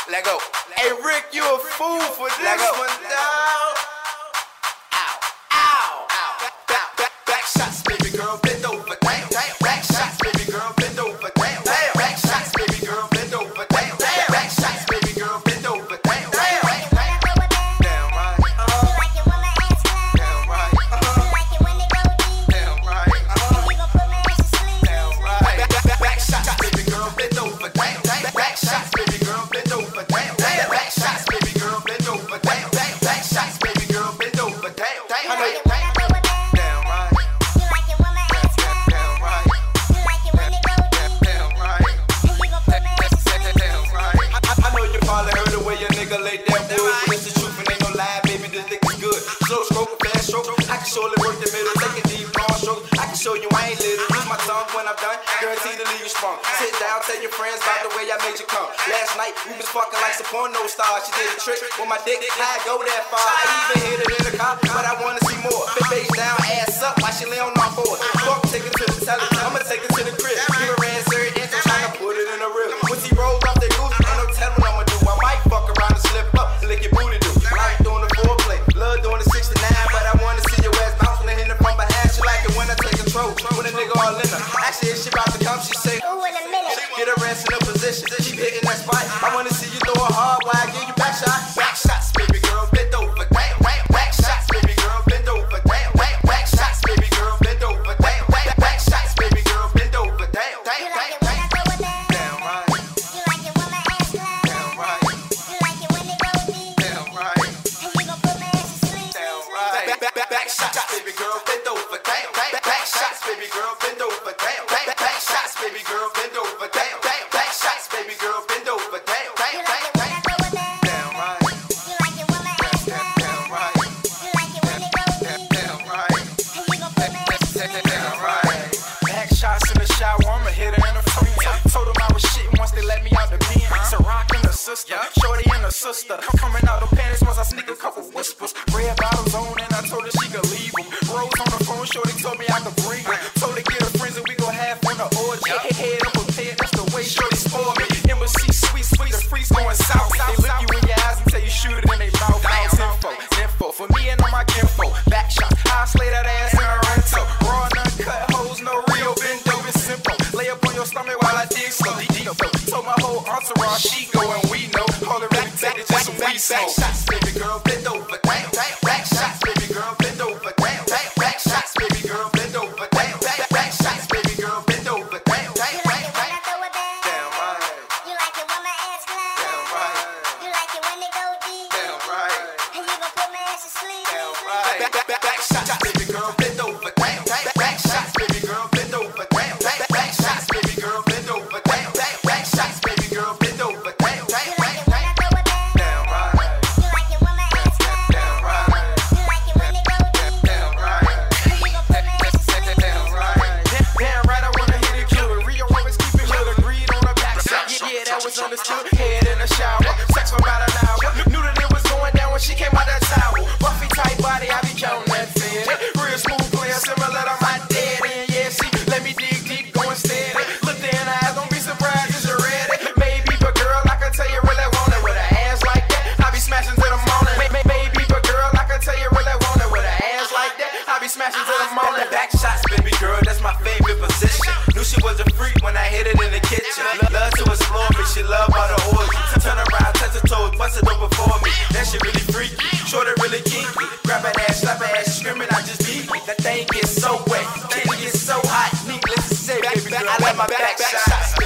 Let go. Hey Rick, you a fool for this one, dog. Ow, ow, ow. Back shots, baby girl, bend over, damn. Back shots, baby girl, bend over, damn. Back shots, baby girl, bend over, damn. Back shots, baby girl, bend over, damn. Damn right. Damn right. Damn right. Damn right. Back shots, baby girl, bend over, damn. Back shots, baby girl, bend over, damn. Back shots, baby girl, bend over, damn. Back shots, baby girl, bend over, damn. I know you. Damn right. Damn right. Damn right. Damn right. I know you probably heard the way your nigga laid that wood. But it's the truth and ain't no lie, baby. This nigga's good. Slow stroke, fast stroke. I can surely work the middle. Take a deep, long stroke. I can show you I ain't little. Use my tongue when I'm done. Guaranteed to leave you sprung. Sit down, tell your friends about the way I made you come. Last night we was fucking like some porno stars. She did a trick with my dick. I go that far. I even hit it in the car, but I wanna see more. Face down, ass up, while she lay on my board. Fuck, take it to the telly. I'ma take it to the crib. Give her ass her inch, I'm trying to put it in the rib. When she rolls off that goose, ain't no telling what I'ma do. I might fuck around and slip up and lick your booty do. Like doing the foreplay, love doing the 69, but I wanna see your ass bounce when they hit it from behind. She like it when I take control, when a nigga all in her. Actually, if she about to come, she say, ooh, in a minute. Get her ass in a position, keep hitting that spot. I wanna see you throw a hard while I give you back shots. Back shots, baby girl, bend over, damn. Back shots, baby girl, bend over, damn. Back shots, baby girl, bend over, damn. Back shots, baby girl, bend over, damn. Damn right. Damn right. Damn right. Back shots, baby girl, bend over, damn. Back shots, baby girl, bend over, damn. Back shots, baby girl, bend over, damn. Back shots, baby girl, bend over, damn. Damn right. Damn right. Damn right. Damn right. Back shots in the shower, I'ma hit her in the front. Told them I was shitting once they let me out the pen. So rockin' the sister, shorty and the sister. Coming out the panties once I sneak a couple whispers. Red bottles on and I told her she could leave them. Rose on the phone, shorty told me I could bring her. Told her get her friends and we go half on the orgy. Head up a head, that's the way shorty spoiled me. Embassy sweet, the freeze going south. They look you in your eyes until you shoot it in they mouth. Info for me and on my info. Back shots, I slay that ass in a rental. Raw and uncut hoes, no real bendo, it's simple. Lay up on your stomach while I dig slow. Told my whole entourage she go and we know. All it really take is just some weed smoke. Back shots, baby girl, bend over, damn. Back shots, baby girl, bend over, damn. Back shots, baby girl, bend over, damn. Back shots, baby girl, bend over, damn. Damn right. Damn right. You like it when my ass clap. Damn right. You like it when they go deep. Damn right. And you gon' put my ass to sleep. Damn right. Back shots, baby girl, bend over, damn. Back shots, baby girl, bend over, damn. Back shots, baby girl, bend over, damn. Back shots, baby girl, bend over, damn. You like it when I throw it down. Damn right. You like it when my ass clap. Damn right. You like it when they go deep. Damn right. And you gon' put my ass to sleep. Damn right. Damn right, I wanna hit it killer. Rio always keep it real. Agreed on the back shot. Yeah, that was understood. Head in the shower. Sex for about an hour. Knew that it was going down when she came out that towel. Buffy tight body, I be counting that fin. Real smooth player, similar to my daddy. And yeah, she let me dig deep, going steady. Look there in the eyes, don't be surprised if you're ready. Maybe, but girl, I can tell you really want it with an ass like that. I be smashing to the morning. Maybe, but girl, I can tell you really want it with an ass like that. I be smashing to the morning. Back shots, baby girl, that's my favorite position. Knew she was a freak when I hit it in the kitchen. Love to explore me, she love all the orgy. Turn around, touch her toes, bust it over for me. That shit really freaky, short it really kinky. Grab her ass, slap her ass, screaming, I just beat me. That thing gets so wet, candy gets so hot. Needless to say, baby girl, I love my back shots.